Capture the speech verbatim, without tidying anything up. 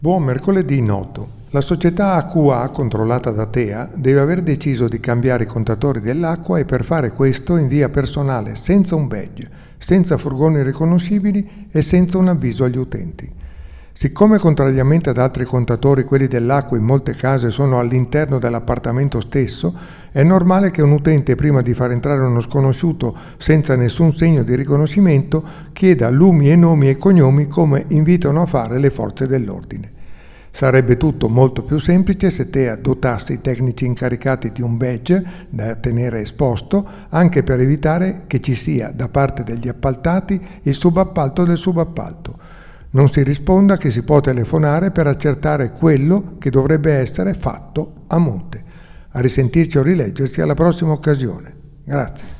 Buon mercoledì noto. La società A Q A, controllata da T E A, deve aver deciso di cambiare i contatori dell'acqua e per fare questo invia personale senza un badge, senza furgoni riconoscibili e senza un avviso agli utenti. Siccome contrariamente ad altri contatori quelli dell'acqua in molte case sono all'interno dell'appartamento stesso, è normale che un utente prima di far entrare uno sconosciuto senza nessun segno di riconoscimento chieda lumi e nomi e cognomi come invitano a fare le forze dell'ordine. Sarebbe tutto molto più semplice se T E A dotasse i tecnici incaricati di un badge da tenere esposto, anche per evitare che ci sia da parte degli appaltati il subappalto del subappalto. Non si risponda che si può telefonare per accertare quello che dovrebbe essere fatto a monte. A risentirci o rileggerci alla prossima occasione. Grazie.